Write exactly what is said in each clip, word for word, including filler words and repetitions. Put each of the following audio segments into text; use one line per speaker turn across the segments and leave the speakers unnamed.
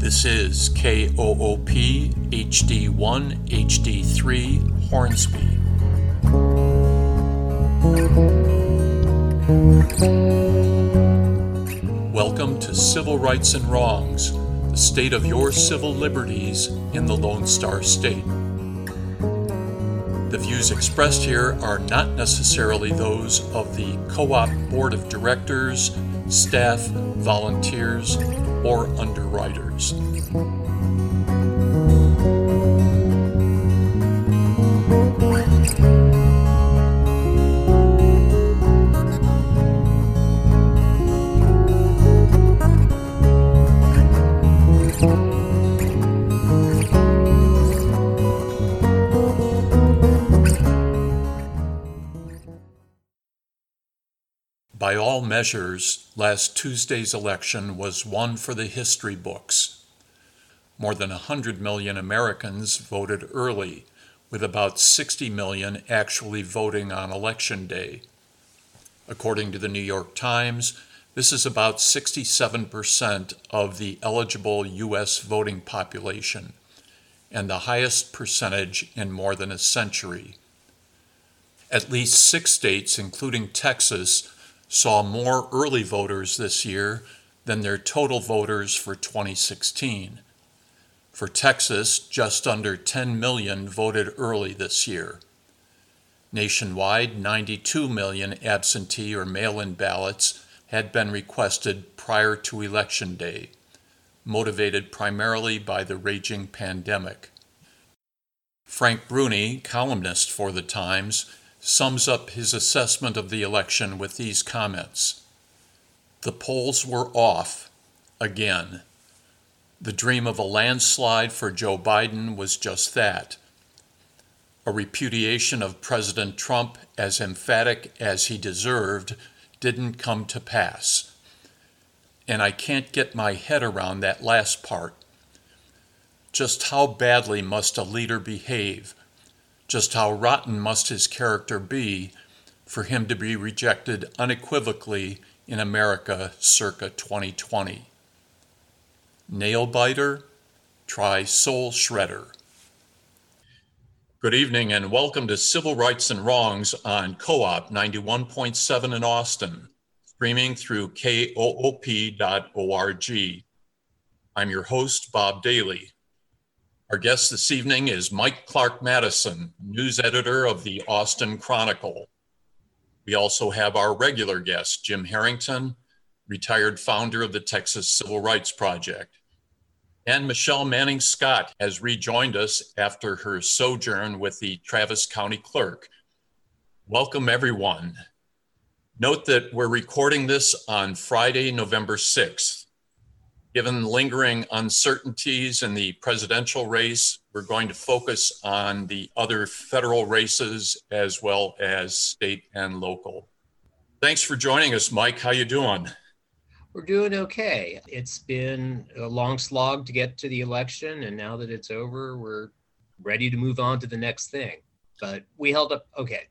This is K O O P H D one H D three Hornsby. Welcome to Civil Rights and Wrongs, the state of your civil liberties in the Lone Star State. The views expressed here are not necessarily those of the Co-op Board of Directors, staff, volunteers, or underwriters. By all measures, last Tuesday's election was one for the history books. More than one hundred million Americans voted early, with about sixty million actually voting on Election Day. According to the New York Times, this is about sixty-seven percent of the eligible U S voting population, and the highest percentage in more than a century. At least six states, including Texas, saw more early voters this year than their total voters for twenty sixteen. For Texas, just under ten million voted early this year. Nationwide, ninety-two million absentee or mail-in ballots had been requested prior to Election Day, motivated primarily by the raging pandemic. Frank Bruni, columnist for The Times, sums up his assessment of the election with these comments. The polls were off, again. The dream of a landslide for Joe Biden was just that. A repudiation of President Trump as emphatic as he deserved didn't come to pass. And I can't get my head around that last part. Just how badly must a leader behave? Just how rotten must his character be for him to be rejected unequivocally in America circa twenty twenty? Nail biter? Try soul shredder. Good evening and welcome to Civil Rights and Wrongs on Co-op ninety-one point seven in Austin, streaming through K O O P dot org. I'm your host, Bob Daly. Our guest this evening is Mike Clark Madison, news editor of the Austin Chronicle. We also have our regular guest, Jim Harrington, retired founder of the Texas Civil Rights Project. And Michelle Manning Scott has rejoined us after her sojourn with the Travis County Clerk. Welcome, everyone. Note that we're recording this on Friday, November sixth. Given lingering uncertainties in the presidential race, we're going to focus on the other federal races as well as state and local. Thanks for joining us, Mike. How you doing?
We're doing okay. It's been a long slog to get to the election, and now that it's over, we're ready to move on to the next thing. But we held up okay.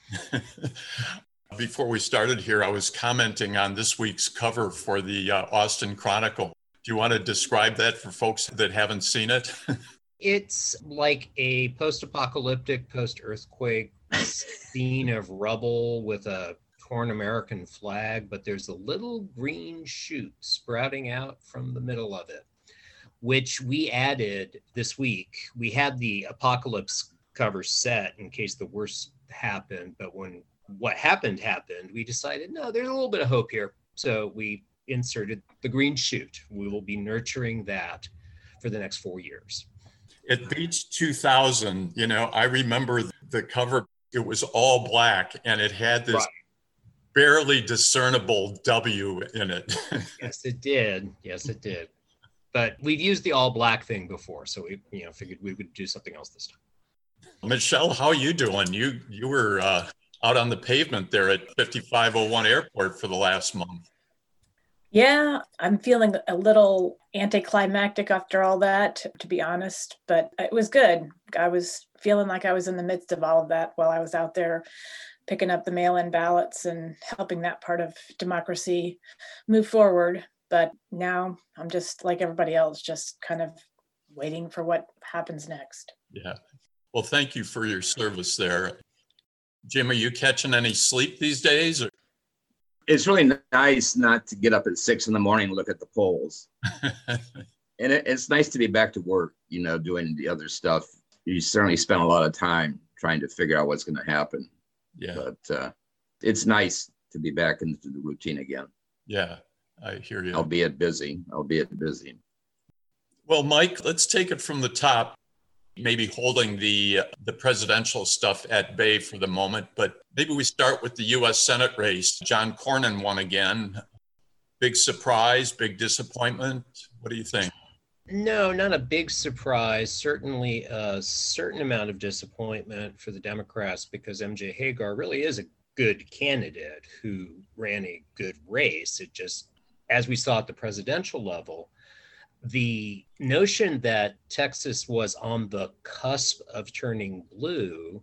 Before we started here, I was commenting on this week's cover for the uh, Austin Chronicle. Do you want to describe that for folks that haven't seen it?
It's like a post-apocalyptic, post-earthquake scene of rubble with a torn American flag, but there's a little green shoot sprouting out from the middle of it, which we added this week. We had the apocalypse cover set in case the worst happened, but when what happened happened, we decided, no, there's a little bit of hope here. So we inserted the green shoot. We will be nurturing that for the next four years.
It beats two thousand. You know, I remember the cover, it was all black and it had this right. barely discernible W in it.
Yes, it did. Yes, it did. But we've used the all black thing before, so we you know figured we would do something else this time.
Michelle, how are you doing? You you were uh, out on the pavement there at fifty-five oh one Airport for the last month.
Yeah, I'm feeling a little anticlimactic after all that, to be honest, but it was good. I was feeling like I was in the midst of all of that while I was out there picking up the mail-in ballots and helping that part of democracy move forward. But now I'm just like everybody else, just kind of waiting for what happens next.
Yeah. Well, thank you for your service there. Jim, are you catching any sleep these days? Or?
It's really nice not to get up at six in the morning and look at the polls. And it, it's nice to be back to work, you know, doing the other stuff. You certainly spend a lot of time trying to figure out what's going to happen.
Yeah.
But uh, it's nice to be back into the routine again.
Yeah, I hear you.
Albeit busy, albeit busy.
Well, Mike, let's take it from the top, maybe holding the the presidential stuff at bay for the moment, but maybe we start with the U S Senate race. John Cornyn won again. Big surprise, big disappointment. What do you think?
No, not a big surprise. Certainly a certain amount of disappointment for the Democrats because M J Hagar really is a good candidate who ran a good race. It just, as we saw at the presidential level, the notion that Texas was on the cusp of turning blue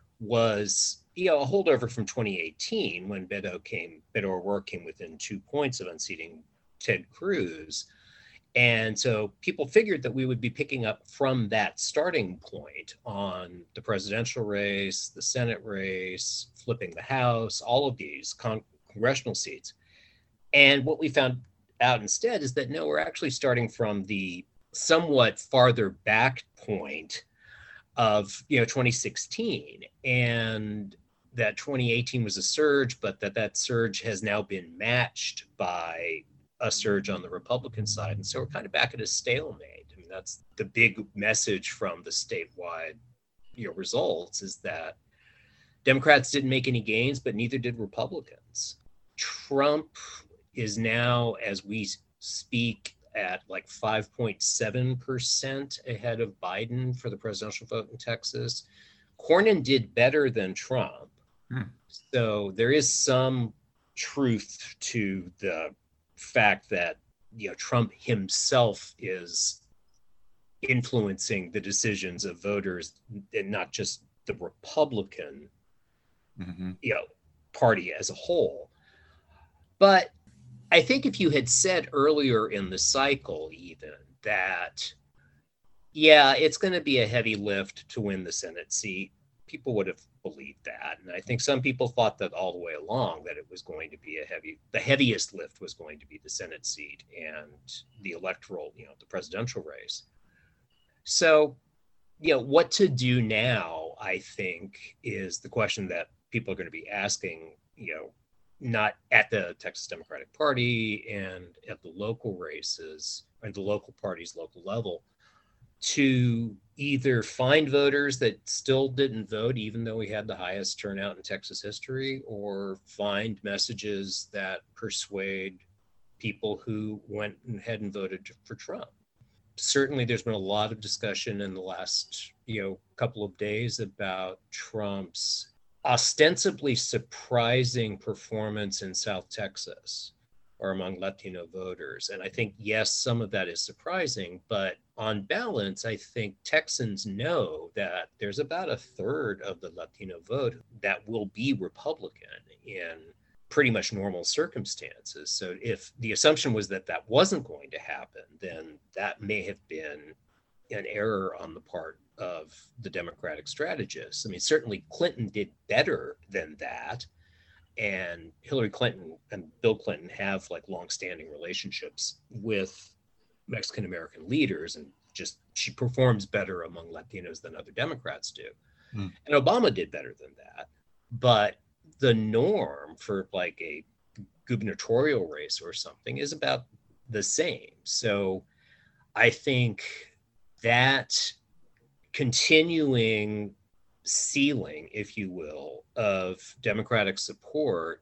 was, you know, a holdover from twenty eighteen when Beto came, Beto O'Rourke came within two points of unseating Ted Cruz. And so people figured that we would be picking up from that starting point on the presidential race, the Senate race, flipping the House, all of these con- congressional seats. And what we found out instead is that no, we're actually starting from the somewhat farther back point of, you know, twenty sixteen, and that twenty eighteen was a surge, but that that surge has now been matched by a surge on the Republican side. And so we're kind of back at a stalemate. I mean, that's the big message from the statewide, you know, results is that Democrats didn't make any gains, but neither did Republicans. Trump is now, as we speak, at like five point seven percent ahead of Biden for the presidential vote in Texas. Cornyn did better than Trump. Hmm. So there is some truth to the fact that, you know, Trump himself is influencing the decisions of voters and not just the Republican, mm-hmm. you know, party as a whole. But I think if you had said earlier in the cycle even that, yeah, it's going to be a heavy lift to win the Senate seat, people would have believed that. And I think some people thought that all the way along, that it was going to be a heavy, the heaviest lift was going to be the Senate seat and the electoral, you know, the presidential race. So, you know, what to do now, I think, is the question that people are going to be asking, you know, not at the Texas Democratic Party and at the local races and the local parties, local level, to either find voters that still didn't vote, even though we had the highest turnout in Texas history, or find messages that persuade people who went ahead and voted for Trump. Certainly, there's been a lot of discussion in the last, you know, couple of days about Trump's ostensibly surprising performance in South Texas or among Latino voters. And I think, yes, some of that is surprising, but on balance, I think Texans know that there's about a third of the Latino vote that will be Republican in pretty much normal circumstances. So if the assumption was that that wasn't going to happen, then that may have been an error on the part of the Democratic strategists. I mean, certainly Clinton did better than that. And Hillary Clinton and Bill Clinton have like longstanding relationships with Mexican American leaders, and just she performs better among Latinos than other Democrats do. Mm. And Obama did better than that. But the norm for like a gubernatorial race or something is about the same. So I think that continuing ceiling, if you will, of Democratic support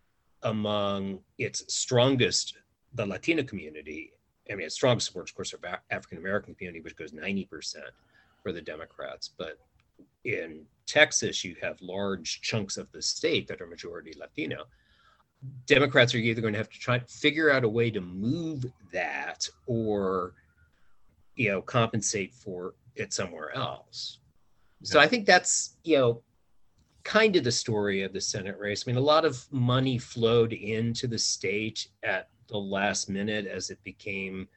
among its strongest, the Latino community. I mean, its strongest support, of course, of African American community, which goes ninety percent for the Democrats. But in Texas, you have large chunks of the state that are majority Latino. Democrats are either going to have to try to figure out a way to move that, or, you know, compensate for it somewhere else. Yeah. So I think that's, you know, kind of the story of the Senate race. I mean, a lot of money flowed into the state at the last minute as it became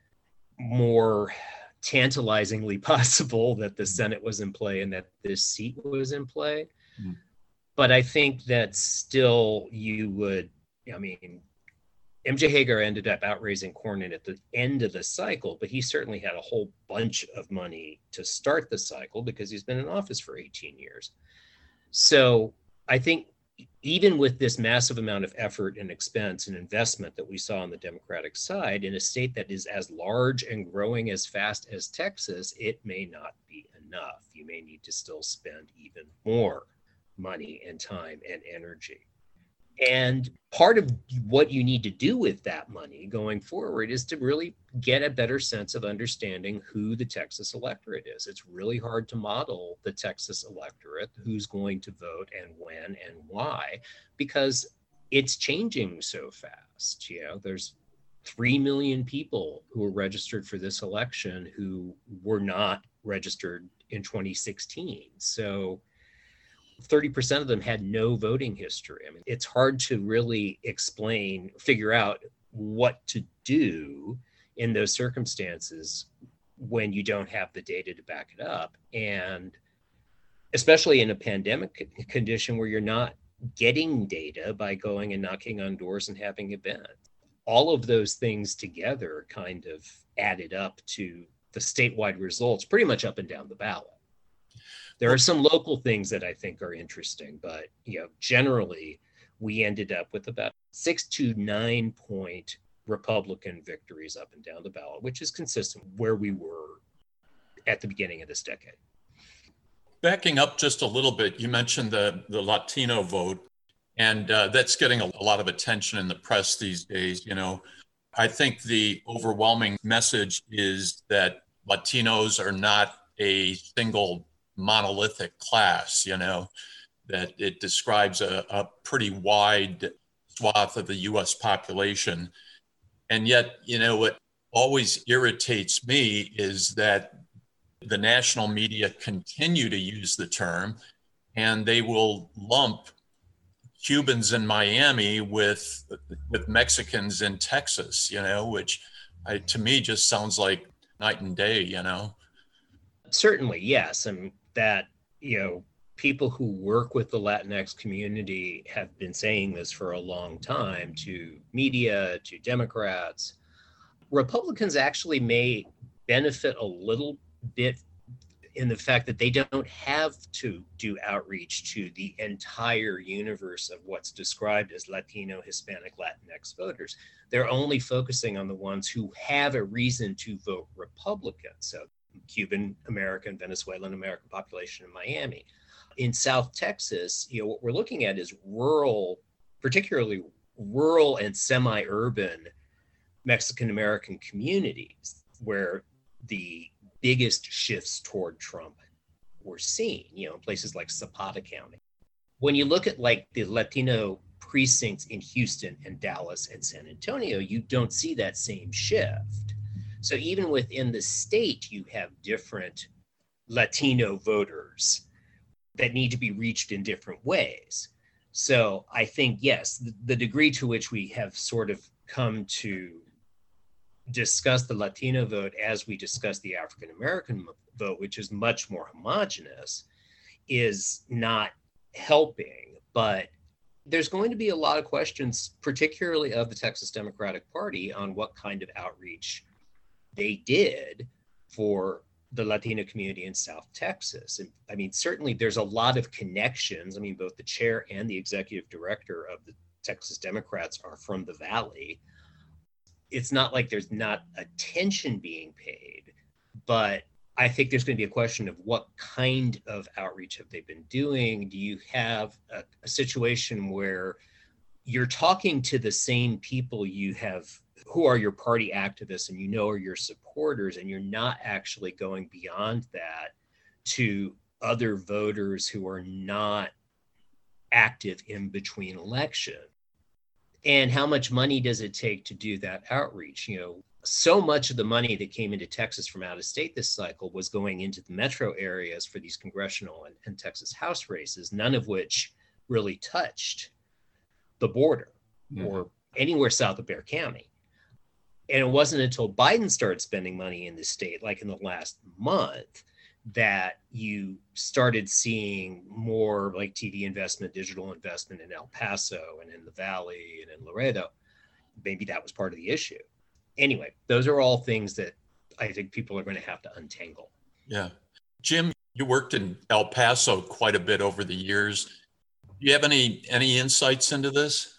more tantalizingly possible that the Senate was in play and that this seat was in play. Mm. But I think that still you would, I mean, M J Hagar ended up outraising Cornyn at the end of the cycle, but he certainly had a whole bunch of money to start the cycle because he's been in office for eighteen years. So I think even with this massive amount of effort and expense and investment that we saw on the Democratic side in a state that is as large and growing as fast as Texas, it may not be enough. You may need to still spend even more money and time and energy. And part of what you need to do with that money going forward is to really get a better sense of understanding who the Texas electorate is. It's really hard to model the Texas electorate, who's going to vote and when and why, because it's changing so fast. You know, there's three million people who were registered for this election who were not registered in twenty sixteen. So thirty percent of them had no voting history. I mean, it's hard to really explain, figure out what to do in those circumstances when you don't have the data to back it up. And especially in a pandemic condition where you're not getting data by going and knocking on doors and having events. All of those things together kind of added up to the statewide results pretty much up and down the ballot. There are some local things that I think are interesting, but you know, generally we ended up with about six to nine point Republican victories up and down the ballot, which is consistent where we were at the beginning of this decade.
Backing up just a little bit, you mentioned the, the Latino vote, and uh, that's getting a, a lot of attention in the press these days. You know, I think the overwhelming message is that Latinos are not a single monolithic class, you know, that it describes a, a pretty wide swath of the U S population. And yet, you know, what always irritates me is that the national media continue to use the term, and they will lump Cubans in Miami with with Mexicans in Texas, you know, which I, to me just sounds like night and day, you know.
Certainly, yes. And that, you know, people who work with the Latinx community have been saying this for a long time to media, to Democrats. Republicans actually may benefit a little bit in the fact that they don't have to do outreach to the entire universe of what's described as Latino, Hispanic, Latinx voters. They're only focusing on the ones who have a reason to vote Republican. So Cuban American, Venezuelan American population in Miami. In South Texas, you know, what we're looking at is rural, particularly rural and semi-urban Mexican American communities where the biggest shifts toward Trump were seen, you know, in places like Zapata County. When you look at like the Latino precincts in Houston and Dallas and San Antonio, you don't see that same shift. So even within the state, you have different Latino voters that need to be reached in different ways. So I think, yes, the, the degree to which we have sort of come to discuss the Latino vote as we discuss the African-American vote, which is much more homogenous, is not helping. But there's going to be a lot of questions, particularly of the Texas Democratic Party, on what kind of outreach they did for the Latino community in South Texas. And I mean, certainly there's a lot of connections. I mean, both the chair and the executive director of the Texas Democrats are from the Valley. It's not like there's not attention being paid, but I think there's going to be a question of what kind of outreach have they been doing? Do you have a, a situation where you're talking to the same people you have who are your party activists and you know are your supporters, and you're not actually going beyond that to other voters who are not active in between elections? And how much money does it take to do that outreach? You know, so much of the money that came into Texas from out of state this cycle was going into the metro areas for these congressional and, and Texas House races, none of which really touched the border
Mhm.
or anywhere south of Bexar County. And it wasn't until Biden started spending money in the state, like in the last month, that you started seeing more like T V investment, digital investment in El Paso and in the Valley and in Laredo. Maybe that was part of the issue. Anyway, those are all things that I think people are going to have to untangle.
Yeah. Jim, you worked in El Paso quite a bit over the years. Do you have any any insights into this?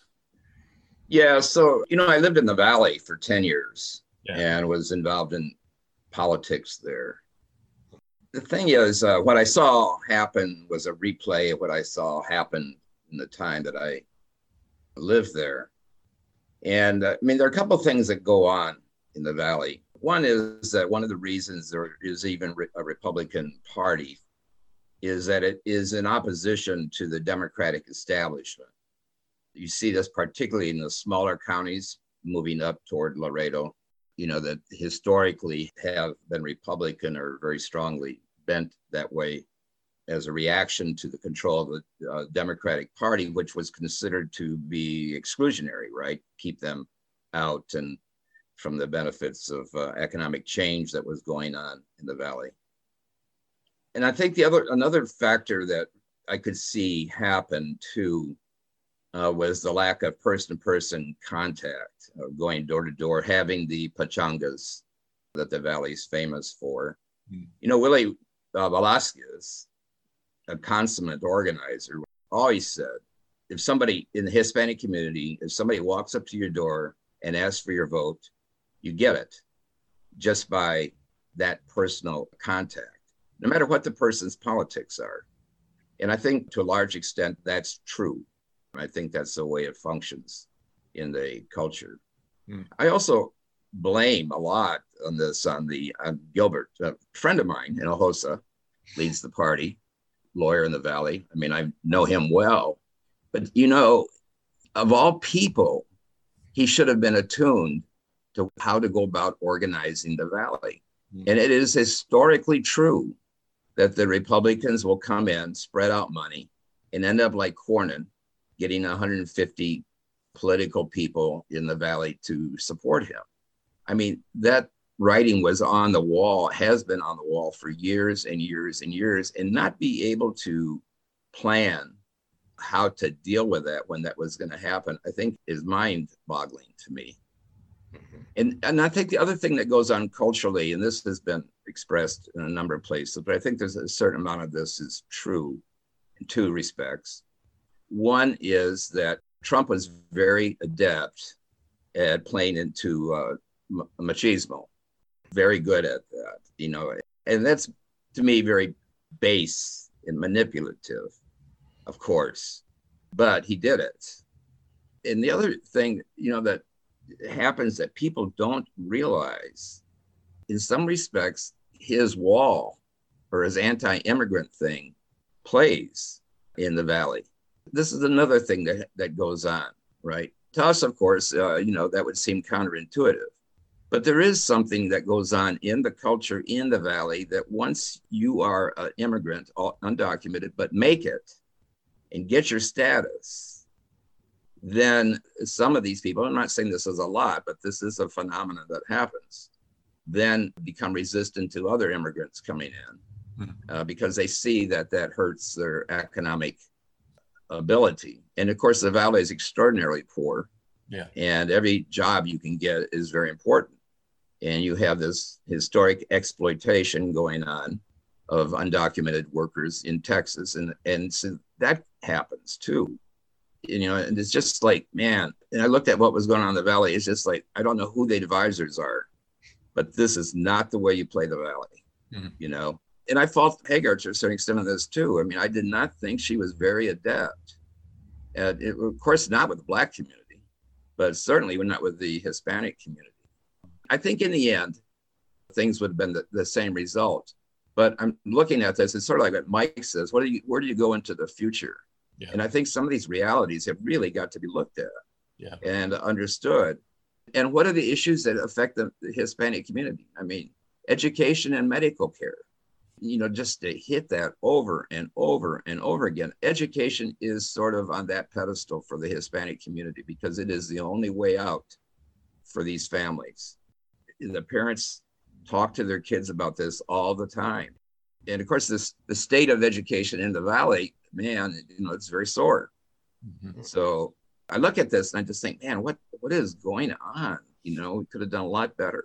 Yeah, so, you know, I lived in the Valley for ten years
Yeah.
and was involved in politics there. The thing is, uh, what I saw happen was a replay of what I saw happen in the time that I lived there. And uh, I mean, there are a couple of things that go on in the Valley. One is that one of the reasons there is even re- a Republican Party is that it is in opposition to the Democratic establishment. You see this particularly in the smaller counties moving up toward Laredo, you know, that historically have been Republican or very strongly bent that way as a reaction to the control of the uh, Democratic Party, which was considered to be exclusionary, right? Keep them out and from the benefits of uh, economic change that was going on in the Valley. And I think the other, another factor that I could see happen too uh, was the lack of person-to-person contact, uh, going door to door, having the pachangas that the Valley is famous for. Mm. You know, Willie uh, Velasquez, a consummate organizer, always said, if somebody in the Hispanic community, if somebody walks up to your door and asks for your vote, you get it just by that personal contact, no matter what the person's politics are. And I think to a large extent, that's true. I think that's the way it functions in the culture. Mm. I also blame a lot on this on the on Gilbert, a friend of mine in Ojosa, leads the party, lawyer in the Valley. I mean, I know him well, but you know, of all people, he should have been attuned to how to go about organizing the Valley. Mm. And it is historically true that the Republicans will come in, spread out money, and end up like Cornyn, getting one hundred fifty political people in the Valley to support him. I mean, that writing was on the wall, has been on the wall for years and years and years, and not be able to plan how to deal with that when that was going to happen, I think is mind-boggling to me. And, and I think the other thing that goes on culturally, and this has been expressed in a number of places, but I think there's a certain amount of this is true in two respects. One is that Trump was very adept at playing into uh, machismo, very good at that, you know, and that's to me very base and manipulative, of course, but he did it. And the other thing, you know, that happens that people don't realize, in some respects, his wall or his anti-immigrant thing plays in the Valley. This is another thing that, that goes on, right? To us, of course, uh, you know, that would seem counterintuitive. But there is something that goes on in the culture in the Valley that once you are an immigrant, undocumented, but make it and get your status, then some of these people, I'm not saying this is a lot, but this is a phenomenon that happens, then become resistant to other immigrants coming in mm-hmm. uh, because they see that that hurts their economic ability. And of course, the Valley is extraordinarily poor. Yeah. And every job you can get is very important. And you have this historic exploitation going on of undocumented workers in Texas. And, and so that happens too. You know, and it's just like, man, and I looked at what was going on in the Valley. It's just like, I don't know who the advisors are, but this is not the way you play the Valley, mm-hmm. you know? And I fault Hagar to a certain extent on this too. I mean, I did not think she was very adept. And it, of course, not with the Black community, but certainly not with the Hispanic community. I think in the end, things would have been the, the same result. But I'm looking at this, it's sort of like what Mike says, what do you, where do you go into the future? Yeah. And I think some of these realities have really got to be looked at yeah. and understood. And what are the issues that affect the, the Hispanic community? I mean, education and medical care. you know, just to hit that over and over and over again. Education is sort of on that pedestal for the Hispanic community because it is the only way out for these families. The parents talk to their kids about this all the time. And of course, this the state of education in the Valley, man, you know, it's very sore. Mm-hmm. So I look at this and I just think, man, what what is going on? You know, we could have done a lot better.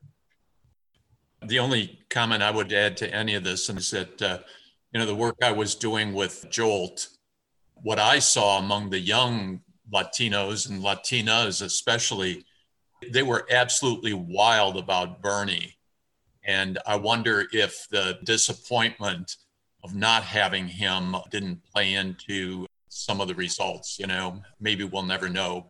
The only comment I would add to any of this is that, uh, you know, the work I was doing with Jolt, what I saw among the young Latinos and Latinas especially, they were absolutely wild about Bernie. And I wonder if the disappointment of not having him didn't play into some of the results. You know, maybe we'll never know.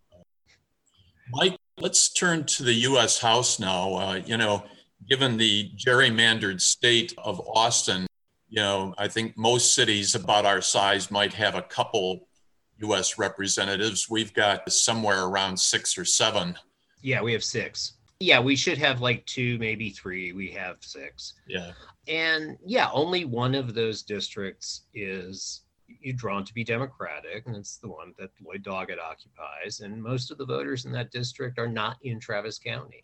Mike, let's turn to the U S House now. Uh, you know, given the gerrymandered state of Austin, you know, I think most cities about our size might have a couple U S representatives. We've got somewhere around six or seven.
Yeah, we have six. Yeah, we should have like two, maybe three. We have six.
Yeah.
And yeah, only one of those districts is drawn to be Democratic, and it's the one that Lloyd Doggett occupies. And most of the voters in that district are not in Travis County.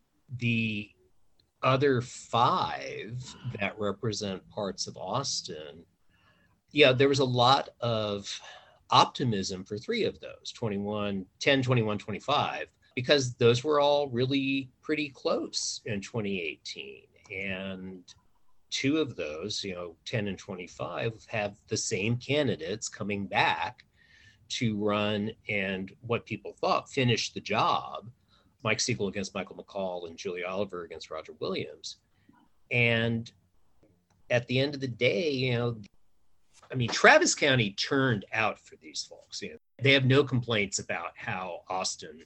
The other five that represent parts of Austin, yeah, there was a lot of optimism for three of those, twenty-one, ten, twenty-one, twenty-five, because those were all really pretty close in twenty eighteen. And two of those, you know, ten and twenty-five, have the same candidates coming back to run and what people thought finish the job. Mike Siegel against Michael McCaul and Julie Oliver against Roger Williams. And at the end of the day, you know, I mean, Travis County turned out for these folks. You know, they have no complaints about how Austin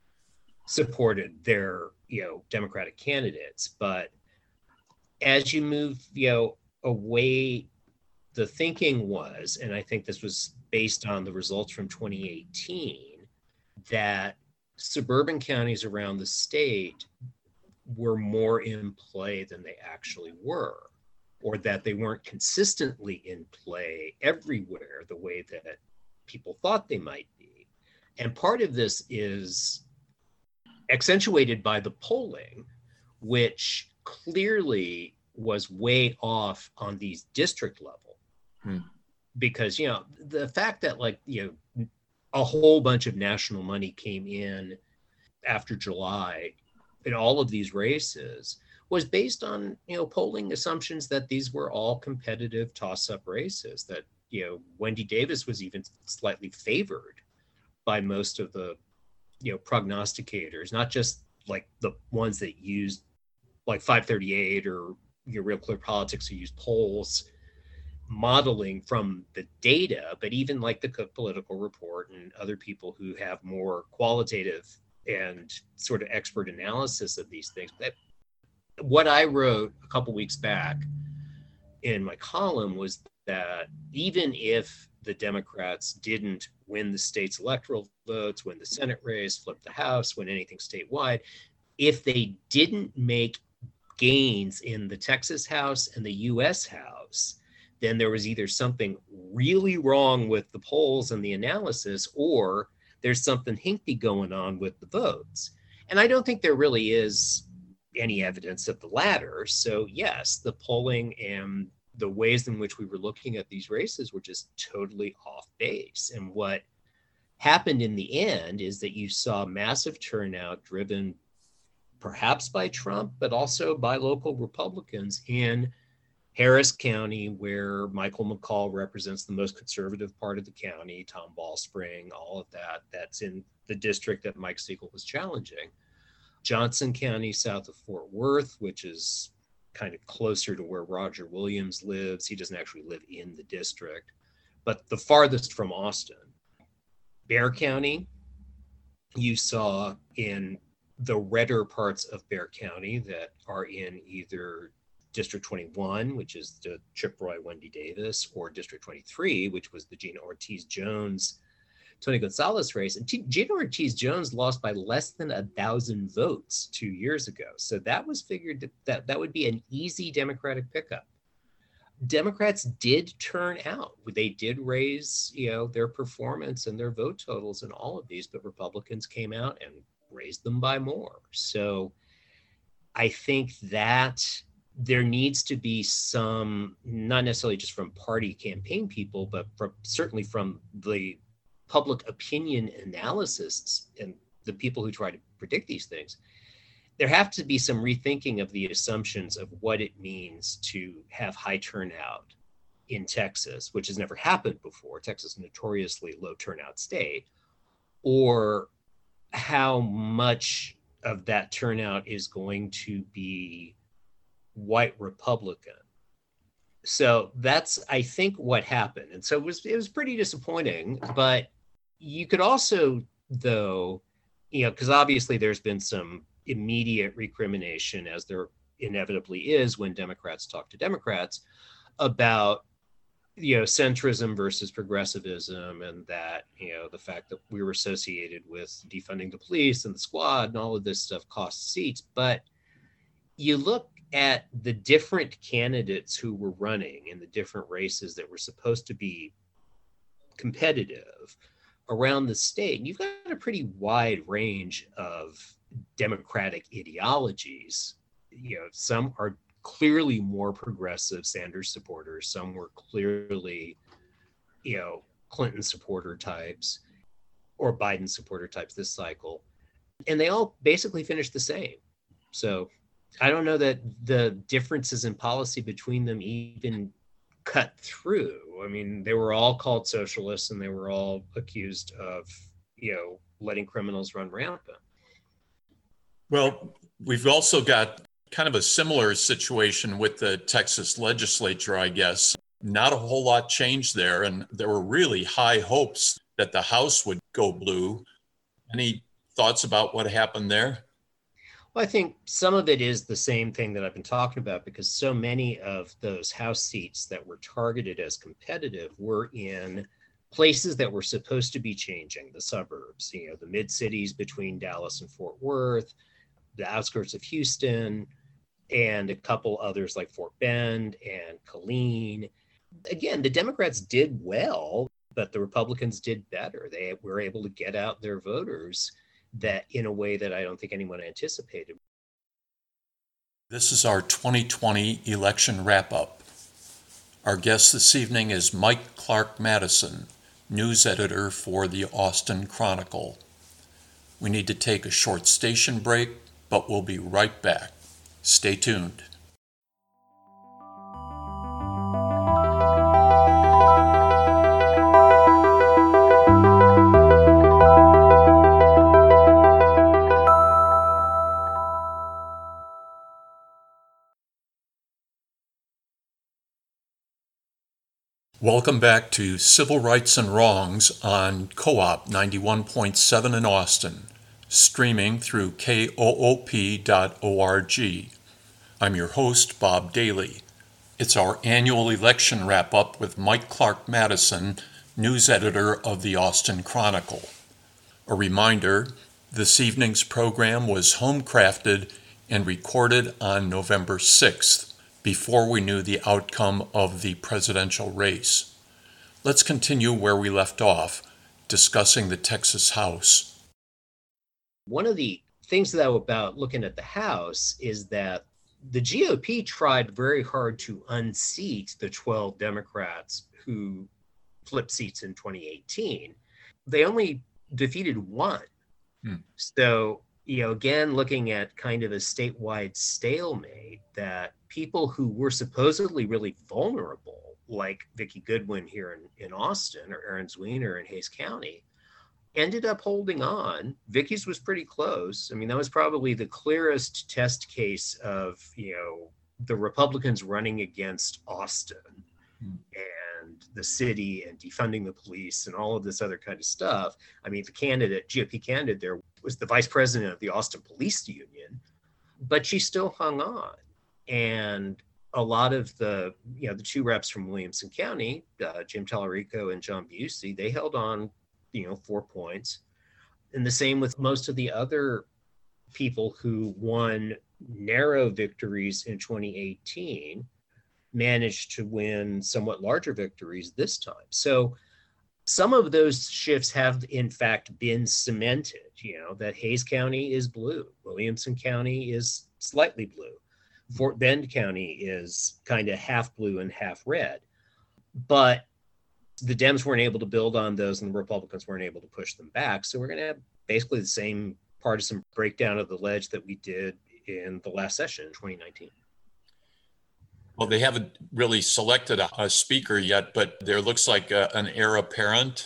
supported their, you know, Democratic candidates. But as you move, you know, away, the thinking was, and I think this was based on the results from twenty eighteen, that suburban counties around the state were more in play than they actually were, or that they weren't consistently in play everywhere the way that people thought they might be. And part of this is accentuated by the polling, which clearly was way off on these district level. Hmm. Because, you know, the fact that, like, you know, a whole bunch of national money came in after July in all of these races was based on, you know, polling assumptions that these were all competitive toss-up races, that, you know, Wendy Davis was even slightly favored by most of the, you know, prognosticators, not just like the ones that used like five thirty-eight or your Real Clear Politics who use polls modeling from the data, but even like the Cook Political Report and other people who have more qualitative and sort of expert analysis of these things. That what I wrote a couple weeks back in my column was that even if the Democrats didn't win the state's electoral votes, win the Senate race, flip the House, win anything statewide, if they didn't make gains in the Texas House and the U S House, then there was either something really wrong with the polls and the analysis, or there's something hinky going on with the votes. And I don't think there really is any evidence of the latter. So yes, the polling and the ways in which we were looking at these races were just totally off base. And what happened in the end is that you saw massive turnout driven perhaps by Trump, but also by local Republicans in Harris County, where Michael McCaul represents the most conservative part of the county, Tom Ballspring, all of that, that's in the district that Mike Siegel was challenging. Johnson County, south of Fort Worth, which is kind of closer to where Roger Williams lives. He doesn't actually live in the district, but the farthest from Austin. Bexar County, you saw in the redder parts of Bexar County that are in either District twenty-one, which is the Chip Roy, Wendy Davis, or District twenty-three, which was the Gina Ortiz-Jones, Tony Gonzalez race. And T- Gina Ortiz-Jones lost by less than a thousand votes two years ago. So that was figured that, that that would be an easy Democratic pickup. Democrats did turn out. They did raise, you know, their performance and their vote totals in all of these, but Republicans came out and raised them by more. So I think that there needs to be some, not necessarily just from party campaign people, but from, certainly from the public opinion analysis and the people who try to predict these things, there have to be some rethinking of the assumptions of what it means to have high turnout in Texas, which has never happened before. Texas is a notoriously low turnout state, or how much of that turnout is going to be white Republican. So that's, I think, what happened. And so it was, it was pretty disappointing, but you could also, though, you know, because obviously there's been some immediate recrimination, as there inevitably is when Democrats talk to Democrats, about, you know, centrism versus progressivism, and that, you know, the fact that we were associated with defunding the police and the squad and all of this stuff costs seats. But you look at the different candidates who were running in the different races that were supposed to be competitive around the state, and you've got a pretty wide range of Democratic ideologies. You know, some are clearly more progressive Sanders supporters, some were clearly, you know, Clinton supporter types or Biden supporter types this cycle, and they all basically finished the same. So I don't know that the differences in policy between them even cut through. I mean, they were all called socialists, and they were all accused of, you know, letting criminals run rampant.
Well, we've also got kind of a similar situation with the Texas legislature, I guess. Not a whole lot changed there, and there were really high hopes that the House would go blue. Any thoughts about what happened there?
Well, I think some of it is the same thing that I've been talking about, because so many of those House seats that were targeted as competitive were in places that were supposed to be changing, the suburbs, you know, the mid-cities between Dallas and Fort Worth, the outskirts of Houston, and a couple others like Fort Bend and Killeen. Again, the Democrats did well, but the Republicans did better. They were able to get out their voters that in a way that I don't think anyone anticipated.
This is our twenty twenty election wrap-up. Our guest this evening is Mike Clark Madison, news editor for the Austin Chronicle. We need to take a short station break, but we'll be right back. Stay tuned. Welcome back to Civil Rights and Wrongs on Co-op ninety-one point seven in Austin, streaming through K O O P dot org. I'm your host, Bob Daly. It's our annual election wrap-up with Mike Clark Madison, news editor of the Austin Chronicle. A reminder, this evening's program was home-crafted and recorded on November sixth, before we knew the outcome of the presidential race. Let's continue where we left off, discussing the Texas House.
One of the things though about looking at the House is that the G O P tried very hard to unseat the twelve Democrats who flipped seats in twenty eighteen. They only defeated one. Hmm. So, you know, again, looking at kind of a statewide stalemate, that people who were supposedly really vulnerable, like Vicki Goodwin here in, in Austin, or Aaron Zwiener in Hays County, ended up holding on. Vicki's was pretty close. I mean, that was probably the clearest test case of, you know, the Republicans running against Austin hmm. and the city and defunding the police and all of this other kind of stuff. I mean, the candidate, G O P candidate there was the vice president of the Austin Police Union, but she still hung on. And a lot of the, you know, the two reps from Williamson County, uh, Jim Tallarico and John Busey, they held on, you know, four points. And the same with most of the other people who won narrow victories in twenty eighteen. managed to win somewhat larger victories this time. So some of those shifts have in fact been cemented, you know, that Hays County is blue, Williamson County is slightly blue, Fort Bend County is kind of half blue and half red. But the Dems weren't able to build on those and the Republicans weren't able to push them back. So we're going to have basically the same partisan breakdown of the ledge that we did in the last session in twenty nineteen.
Well, they haven't really selected a, a speaker yet, but there looks like a, an heir apparent.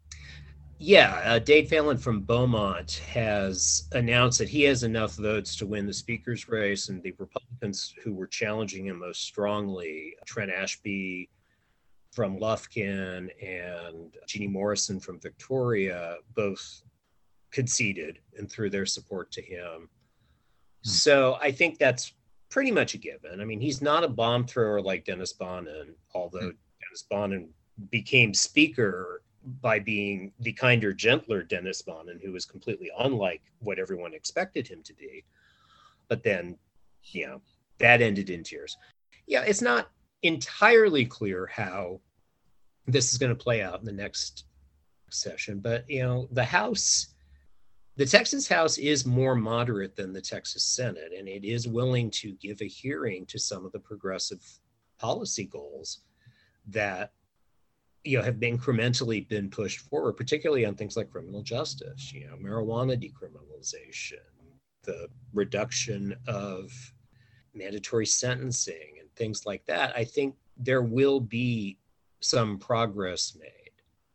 Yeah, uh, Dade Phelan from Beaumont has announced that he has enough votes to win the speaker's race, and the Republicans who were challenging him most strongly, Trent Ashby from Lufkin and Jeannie Morrison from Victoria, both conceded and threw their support to him. Hmm. So I think that's pretty much a given. I mean, he's not a bomb thrower like Dennis Bonnen, although hmm. Dennis Bonnen became speaker by being the kinder, gentler Dennis Bonnen, who was completely unlike what everyone expected him to be. But then, you know, that ended in tears. Yeah, it's not entirely clear how this is going to play out in the next session, but, you know, the House, the Texas House is more moderate than the Texas Senate, and it is willing to give a hearing to some of the progressive policy goals that, you know, have been incrementally been pushed forward, particularly on things like criminal justice, you know, marijuana decriminalization, the reduction of mandatory sentencing and things like that. I think there will be some progress made.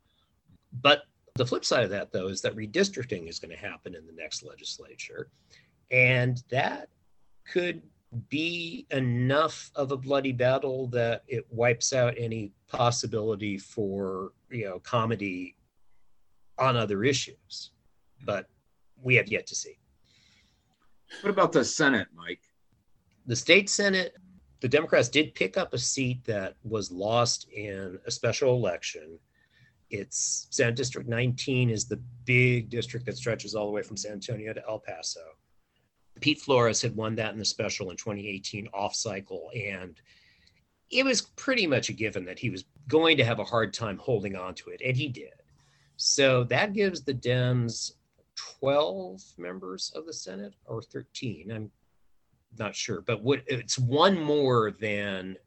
But the flip side of that, though, is that redistricting is going to happen in the next legislature. And that could be enough of a bloody battle that it wipes out any possibility for, you know, comedy on other issues. But we have yet to see.
What about the Senate, Mike?
The state Senate, the Democrats did pick up a seat that was lost in a special election. It's Senate District nineteen is the big district that stretches all the way from San Antonio to El Paso. Pete Flores had won that in the special in twenty eighteen off cycle, and it was pretty much a given that he was going to have a hard time holding on to it, and he did. So that gives the Dems twelve members of the Senate, or thirteen. I'm not sure, but what it's one more than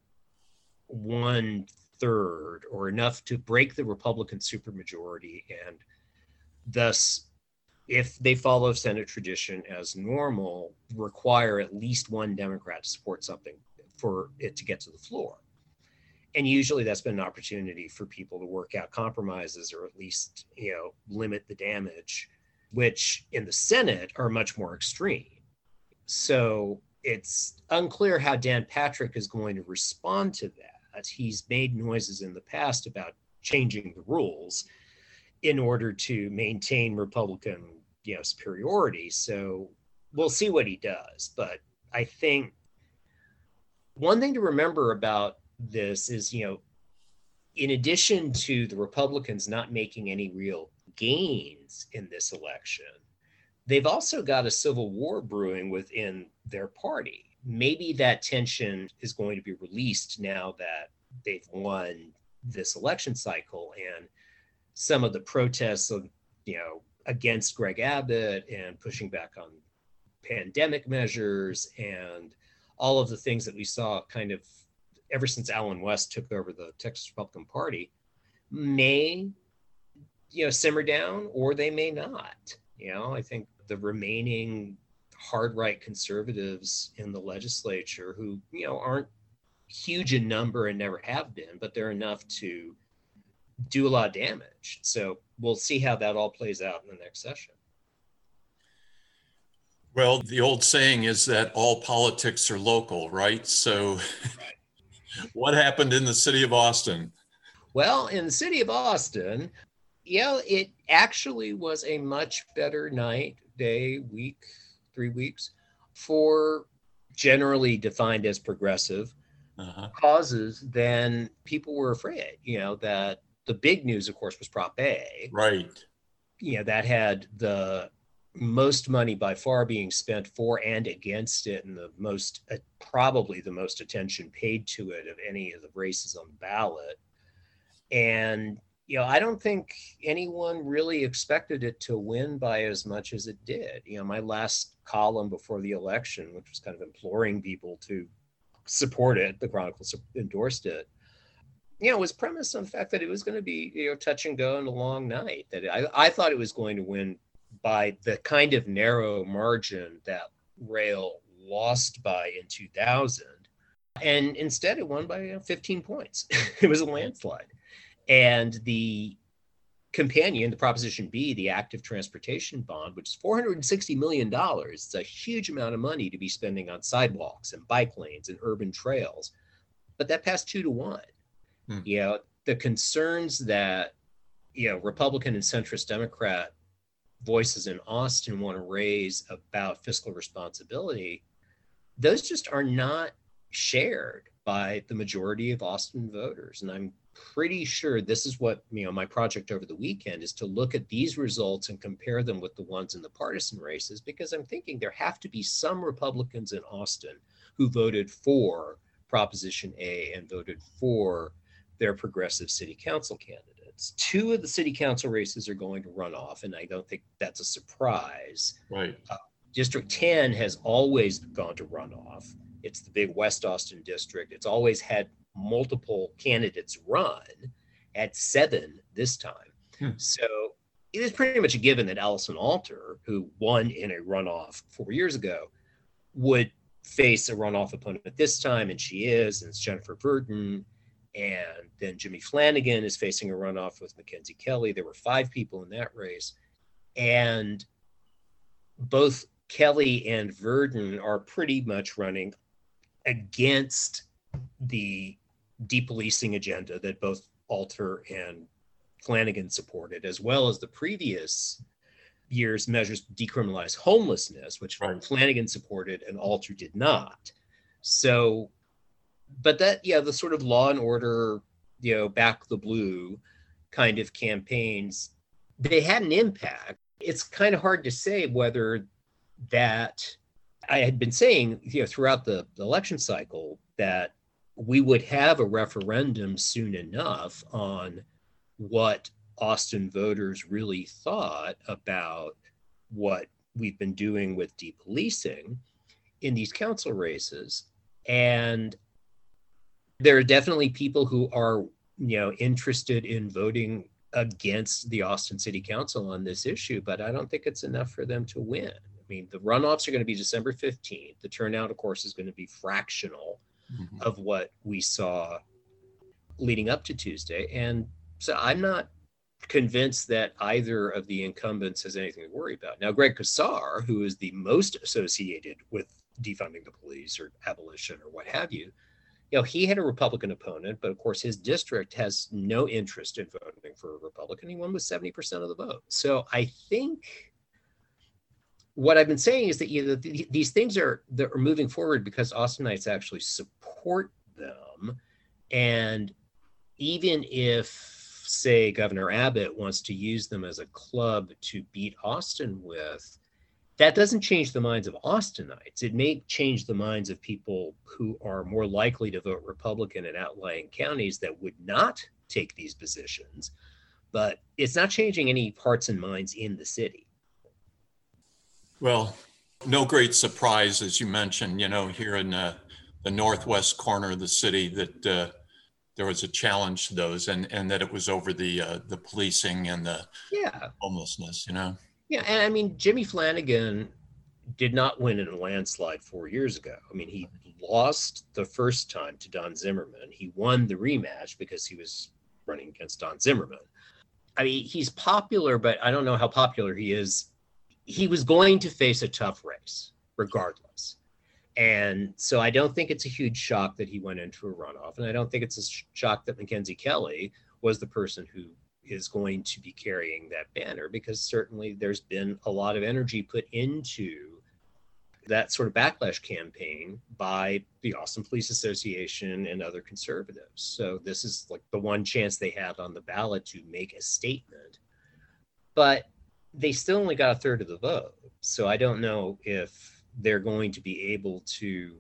one third, or enough to break the Republican supermajority, and thus, if they follow Senate tradition as normal, require at least one Democrat to support something for it to get to the floor. And usually that's been an opportunity for people to work out compromises, or at least, you know, limit the damage, which in the Senate are much more extreme. So it's unclear how Dan Patrick is going to respond to that. He's made noises in the past about changing the rules in order to maintain Republican, you know, superiority. So we'll see what he does. But I think one thing to remember about this is, you know, in addition to the Republicans not making any real gains in this election, they've also got a civil war brewing within their party. Maybe that tension is going to be released now that they've won this election cycle, and some of the protests of, you know, against Greg Abbott and pushing back on pandemic measures and all of the things that we saw kind of ever since Allen West took over the Texas Republican Party may, you know, simmer down, or they may not. You know, I think the remaining hard right conservatives in the legislature, who, you know, aren't huge in number and never have been, but they're enough to do a lot of damage. So we'll see how that all plays out in the next session.
Well, the old saying is that all politics are local, right? So right. What happened in the city of Austin?
Well, in the city of Austin, yeah, it actually was a much better night, day, week, three weeks for generally defined as progressive uh-huh. causes than people were afraid. You know, that the big news, of course, was Prop A.
Right.
You know, that had the most money by far being spent for and against it, and the most, uh, probably the most attention paid to it of any of the races on the ballot. And, you know, I don't think anyone really expected it to win by as much as it did. You know, my last column before the election, which was kind of imploring people to support it, the Chronicle endorsed it, you know, was premised on the fact that it was going to be, you know, touch and go and a long night. That I, I thought it was going to win by the kind of narrow margin that Rail lost by in two thousand. And instead it won by, you know, fifteen points. It was a landslide. And the companion, the Proposition B, the active transportation bond, which is four hundred sixty million dollars, it's a huge amount of money to be spending on sidewalks and bike lanes and urban trails. But that passed two to one. Hmm. You know, the concerns that, you know, Republican and centrist Democrat voices in Austin want to raise about fiscal responsibility, those just are not shared by the majority of Austin voters. And I'm pretty sure this is what, you know, my project over the weekend is to look at these results and compare them with the ones in the partisan races, because I'm thinking there have to be some Republicans in Austin who voted for Proposition A and voted for their progressive city council candidates. Two of the city council races are going to run off, and I don't think that's a surprise.
Right.
Uh, District ten has always gone to runoff. It's the big West Austin district. It's always had multiple candidates run, at seven this time. Hmm. So it is pretty much a given that Allison Alter, who won in a runoff four years ago, would face a runoff opponent this time, and she is, and it's Jennifer Verdon. And then Jimmy Flanagan is facing a runoff with Mackenzie Kelly. There were five people in that race. And both Kelly and Verdon are pretty much running against the depolicing agenda that both Alter and Flanagan supported, as well as the previous year's measures to decriminalize homelessness, which right. Flanagan supported and Alter did not. So, but that, yeah, the sort of law and order, you know, back the blue kind of campaigns, they had an impact. It's kind of hard to say whether that, I had been saying, you know, throughout the, the election cycle that we would have a referendum soon enough on what Austin voters really thought about what we've been doing with depolicing in these council races. And there are definitely people who are, you know, interested in voting against the Austin City Council on this issue, but I don't think it's enough for them to win. I mean, the runoffs are going to be December fifteenth. The turnout, of course, is going to be fractional mm-hmm. of what we saw leading up to Tuesday. And so I'm not convinced that either of the incumbents has anything to worry about. Now, Greg Casar, who is the most associated with defunding the police or abolition or what have you, you know, he had a Republican opponent, but of course his district has no interest in voting for a Republican. He won with seventy percent of the vote. So I think what I've been saying is that, you know, th- these things are, that are moving forward because Austinites actually support them. And even if, say, Governor Abbott wants to use them as a club to beat Austin with, that doesn't change the minds of Austinites. It may change the minds of people who are more likely to vote Republican in outlying counties that would not take these positions, but it's not changing any hearts and minds in the city.
Well, no great surprise, as you mentioned, you know, here in uh, the northwest corner of the city, that uh, there was a challenge to those, and, and that it was over the uh, the policing and the
yeah.
homelessness, you know?
Yeah, and I mean, Jimmy Flanagan did not win in a landslide four years ago. I mean, he lost the first time to Don Zimmerman. He won the rematch because he was running against Don Zimmerman. I mean, he's popular, but I don't know how popular he is. He was going to face a tough race regardless. And so I don't think it's a huge shock that he went into a runoff. And I don't think it's a shock that Mackenzie Kelly was the person who is going to be carrying that banner, because certainly there's been a lot of energy put into that sort of backlash campaign by the Austin Police Association and other conservatives. So this is like the one chance they have on the ballot to make a statement. But they still only got a third of the vote. So I don't know if they're going to be able to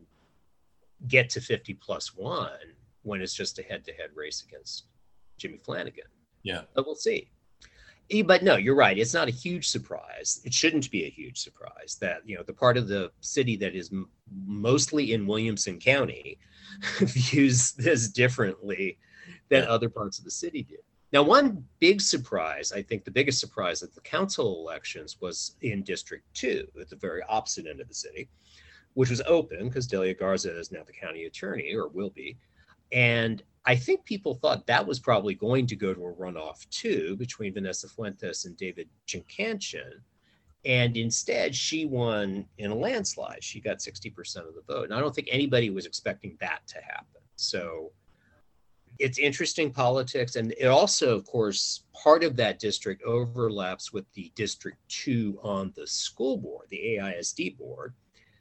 get to fifty plus one when it's just a head-to-head race against Jimmy Flanagan.
Yeah.
But we'll see. But no, you're right. It's not a huge surprise. It shouldn't be a huge surprise that, you know, the part of the city that is m- mostly in Williamson County views this differently than
Yeah.
other parts of the city do. Now, one big surprise, I think the biggest surprise at the council elections was in District two, at the very opposite end of the city, which was open because Delia Garza is now the county attorney, or will be. And I think people thought that was probably going to go to a runoff too, between Vanessa Fuentes and David Chincanchin. And instead, she won in a landslide. She got sixty percent of the vote. And I don't think anybody was expecting that to happen. So it's interesting politics. And it also, of course, part of that district overlaps with the District two on the school board, the A I S D board,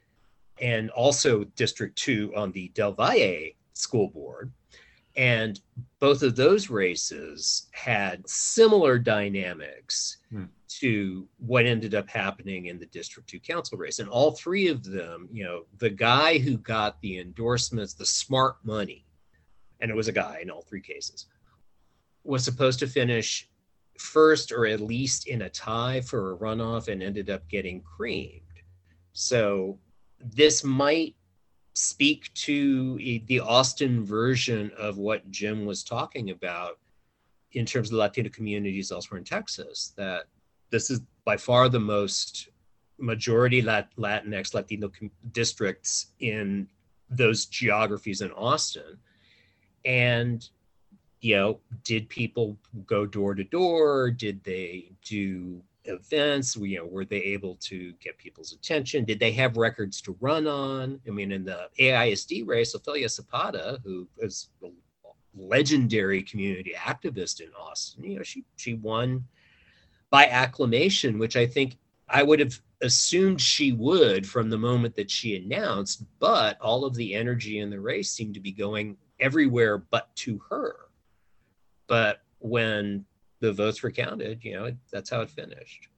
and also District two on the Del Valle school board. And both of those races had similar dynamics
Hmm.
to what ended up happening in the District two council race. And all three of them, you know, the guy who got the endorsements, the smart money, and it was a guy in all three cases, was supposed to finish first or at least in a tie for a runoff and ended up getting creamed. So this might speak to the Austin version of what Jim was talking about in terms of the Latino communities elsewhere in Texas, that this is by far the most majority Lat- Latinx Latino com- districts in those geographies in Austin. And, you know, did people go door to door? Did they do events? You know, were they able to get people's attention? Did they have records to run on? I mean, in the A I S D race, Ophelia Zapata, who is a legendary community activist in Austin, you know, she she won by acclamation, which I think I would have assumed she would from the moment that she announced, but all of the energy in the race seemed to be going everywhere but to her. But when the votes were counted, you know, that's how it finished.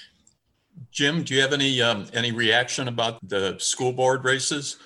Jim, do you have any um, any reaction about the school board races?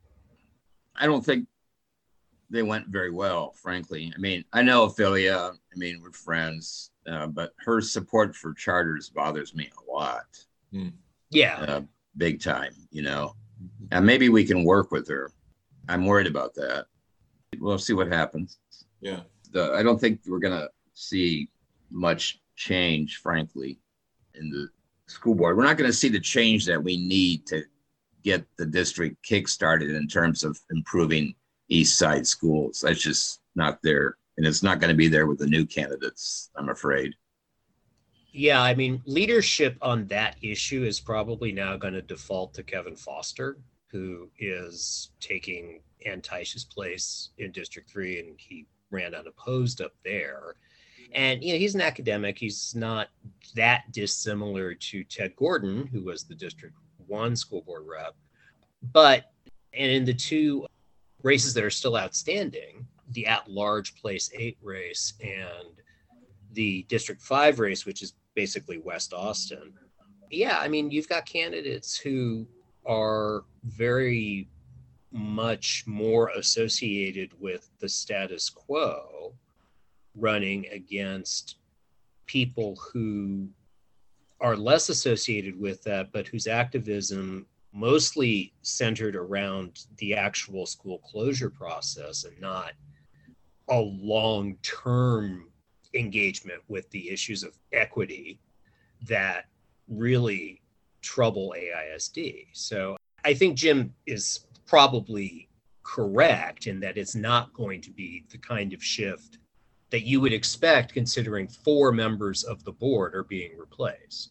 I don't think they went very well, frankly. I mean, I know Ophelia. I mean, we're friends, uh, but her support for charters bothers me a lot.
Hmm.
Yeah.
Uh, big time, you know. And maybe we can work with her. I'm worried about that. We'll see what happens.
Yeah.
The, I don't think we're going to see much change, frankly, in the school board. We're not going to see the change that we need to get the district kick-started in terms of improving East Side schools. That's just not there. And it's not going to be there with the new candidates, I'm afraid.
Yeah, I mean, leadership on that issue is probably now going to default to Kevin Foster, who is taking Ann Teish's place in District three, and he ran unopposed up there. And, you know, he's an academic. He's not that dissimilar to Ted Gordon, who was the District one school board rep. But, and in the two races that are still outstanding, the at-large place eight race and the District five race, which is basically West Austin. Yeah, I mean, you've got candidates who are very much more associated with the status quo running against people who are less associated with that, but whose activism mostly centered around the actual school closure process and not a long-term engagement with the issues of equity that really trouble A I S D. So I think Jim is probably correct in that it's not going to be the kind of shift that you would expect, considering four members of the board are being replaced.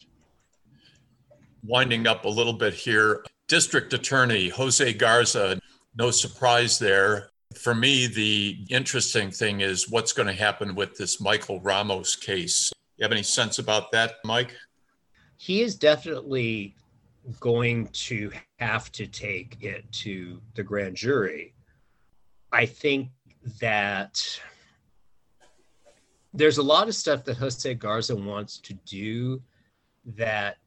Winding up a little bit here, District Attorney Jose Garza, no surprise there. For me, the interesting thing is what's going to happen with this Michael Ramos case. You have any sense about that, Mike?
He is definitely going to have to take it to the grand jury. I think that there's a lot of stuff that Jose Garza wants to do that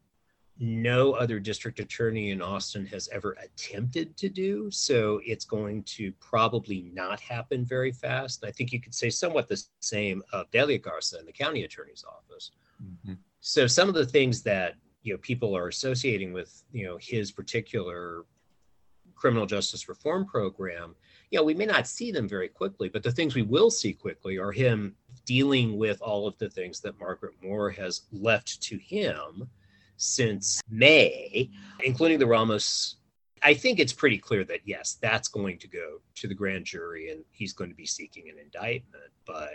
no other district attorney in Austin has ever attempted to do. So it's going to probably not happen very fast. I think you could say somewhat the same of Delia Garza in the county attorney's office. Mm-hmm. So some of the things that, you know, people are associating with, you know, his particular criminal justice reform program, you know, we may not see them very quickly, but the things we will see quickly are him dealing with all of the things that Margaret Moore has left to him since May, including the Ramos. I think it's pretty clear that, yes, that's going to go to the grand jury and he's going to be seeking an indictment, but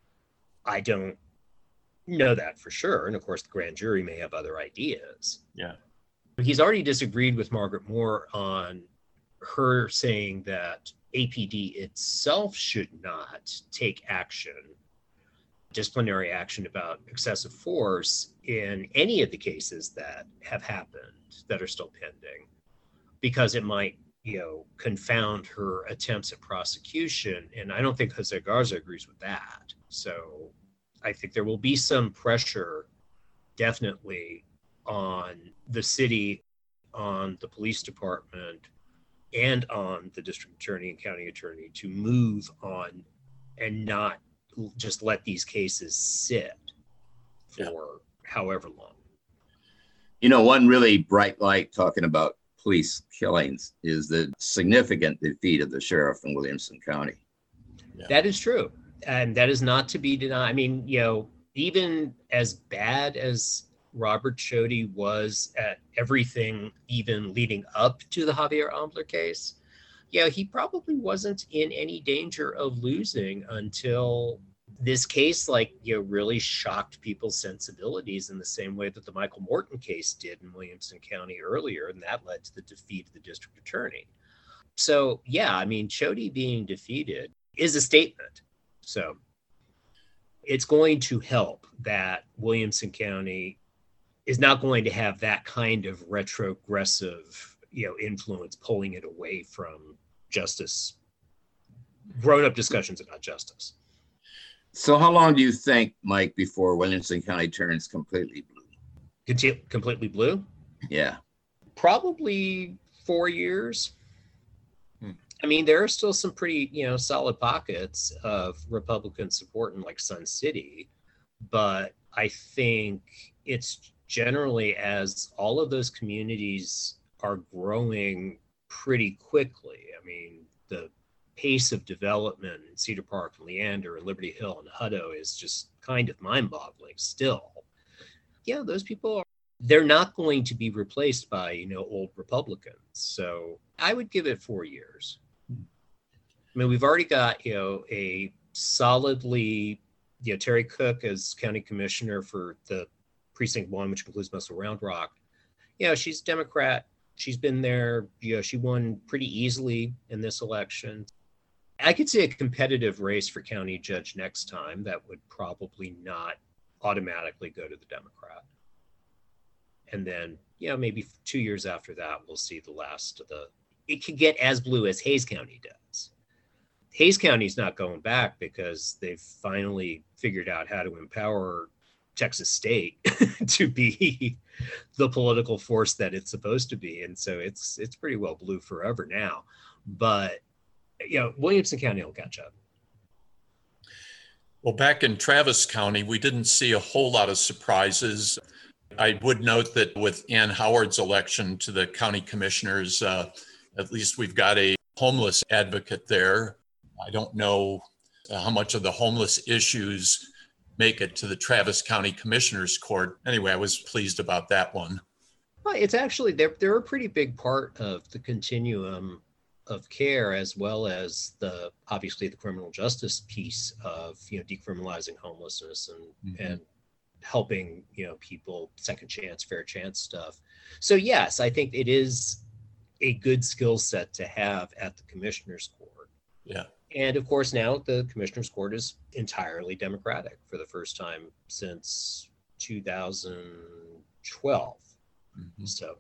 I don't know that for sure. And of course, the grand jury may have other ideas.
Yeah.
He's already disagreed with Margaret Moore on her saying that A P D itself should not take action, disciplinary action about excessive force in any of the cases that have happened that are still pending, because it might, you know, confound her attempts at prosecution. And I don't think Jose Garza agrees with that. So I think there will be some pressure, definitely, on the city, on the police department, and on the district attorney and county attorney to move on and not just let these cases sit for yeah. however long.
You know, one really bright light talking about police killings is the significant defeat of the sheriff in Williamson County.
Yeah. That is true. And that is not to be denied. I mean, you know, even as bad as Robert Chody was at everything, even leading up to the Javier Ambler case, yeah, he probably wasn't in any danger of losing until this case, like, you know, really shocked people's sensibilities in the same way that the Michael Morton case did in Williamson County earlier, and that led to the defeat of the district attorney. So, yeah, I mean, Chody being defeated is a statement. So it's going to help that Williamson County is not going to have that kind of retrogressive, you know, influence pulling it away from justice, grown-up discussions about justice.
So how long do you think, Mike, before Williamson County turns completely blue?
Conti- completely blue?
Yeah.
Probably four years. Hmm. I mean, there are still some pretty, you know, solid pockets of Republican support in like Sun City, but I think it's generally, as all of those communities are growing pretty quickly. I mean, the pace of development in Cedar Park and Leander and Liberty Hill and Hutto is just kind of mind-boggling still. Yeah, those people are, they're not going to be replaced by, you know, old Republicans. So I would give it four years. I mean, we've already got, you know, a solidly, you know, Terry Cook as county commissioner for the precinct one, which includes Muscle Round Rock. You know, she's Democrat. She's been there. You know, she won pretty easily in this election. I could see a competitive race for county judge next time that would probably not automatically go to the Democrat. And then, you know, maybe two years after that, we'll see the last of the, it could get as blue as Hays County does. Hays County's not going back because they've finally figured out how to empower Texas State to be the political force that it's supposed to be. And so it's it's pretty well blue forever now. But, you know, Williamson County will catch up.
Well, back in Travis County, we didn't see a whole lot of surprises. I would note that with Ann Howard's election to the county commissioners, uh, at least we've got a homeless advocate there. I don't know how much of the homeless issues make it to the Travis County Commissioners Court. Anyway, I was pleased about that one.
Well, it's actually, they're, they're a pretty big part of the continuum of care, as well as the, obviously the criminal justice piece of, you know, decriminalizing homelessness and, mm-hmm. and helping, you know, people second chance, fair chance stuff. So yes, I think it is a good skill set to have at the Commissioners Court.
Yeah.
And of course, now the Commissioners Court is entirely Democratic for the first time since two thousand twelve. Mm-hmm. So,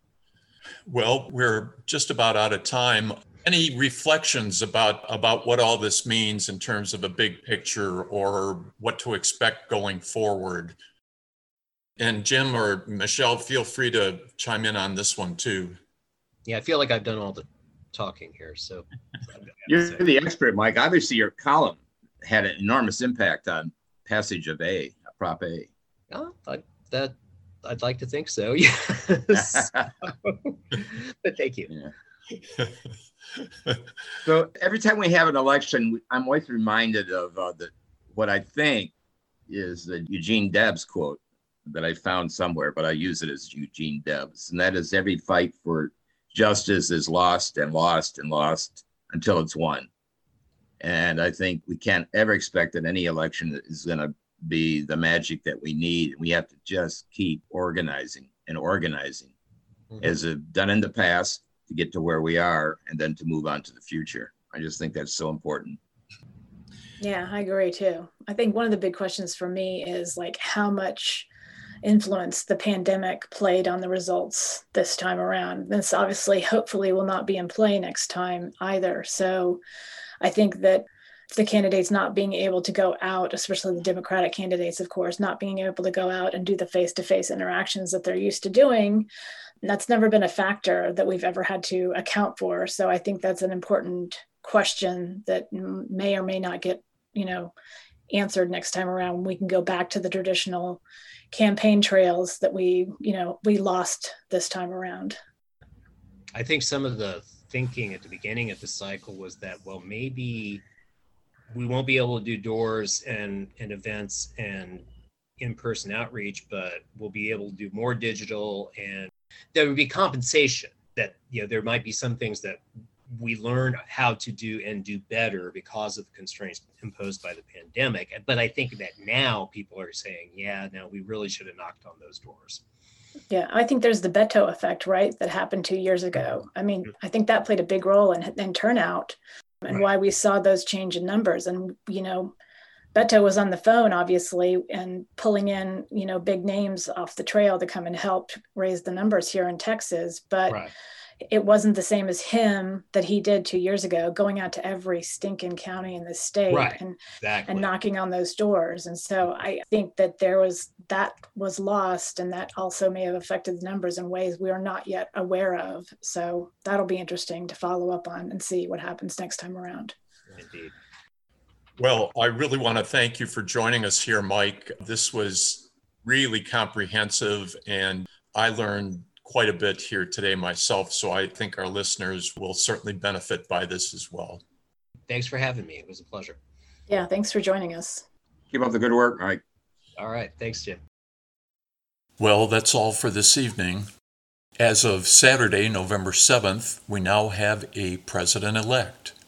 well, we're just about out of time. Any reflections about, about what all this means in terms of a big picture or what to expect going forward? And Jim or Michelle, feel free to chime in on this one too.
Yeah, I feel like I've done all the talking here. So
You're the expert, Mike. Obviously, your column had an enormous impact on passage of A, Prop A.
Oh, I, that I'd like to think so. Yes. But thank you.
Yeah. So every time we have an election, I'm always reminded of uh, the what I think is the Eugene Debs quote that I found somewhere, but I use it as Eugene Debs, and that is every fight for justice is lost and lost and lost until it's won. And I think we can't ever expect that any election is going to be the magic that we need. We have to just keep organizing and organizing mm-hmm. as we've done in the past to get to where we are and then to move on to the future. I just think that's so important.
Yeah, I agree too. I think one of the big questions for me is like how much influence the pandemic played on the results this time around. This obviously, hopefully, will not be in play next time either. So I think that the candidates not being able to go out, especially the Democratic candidates, of course, not being able to go out and do the face-to-face interactions that they're used to doing, that's never been a factor that we've ever had to account for. So I think that's an important question that may or may not get, you know, answered next time around when we can go back to the traditional campaign trails that we, you know, we lost this time around.
I think some of the thinking at the beginning of the cycle was that, well, maybe we won't be able to do doors and, and events and in-person outreach, but we'll be able to do more digital, and there would be compensation that, you know, there might be some things that we learn how to do and do better because of the constraints imposed by the pandemic. But I think that now people are saying, yeah, no, we really should have knocked on those doors.
Yeah, I think there's the Beto effect, right? That happened two years ago. I mean, I think that played a big role in, in turnout and right. why we saw those change in numbers. And, you know, Beto was on the phone, obviously, and pulling in, you know, big names off the trail to come and help raise the numbers here in Texas. But right. it wasn't the same as him that he did two years ago, going out to every stinking county in the state right. and, exactly. and knocking on those doors. And so I think that there was, that was lost, and that also may have affected the numbers in ways we are not yet aware of. So that'll be interesting to follow up on and see what happens next time around.
Indeed.
Well, I really want to thank you for joining us here, Mike. This was really comprehensive, and I learned quite a bit here today myself, so I think our listeners will certainly benefit by this as well.
Thanks for having me. It was a pleasure.
Yeah, thanks for joining us.
Keep up the good work, Mike.
All right. Thanks, Jim.
Well, that's all for this evening. As of Saturday, November seventh, we now have a president-elect.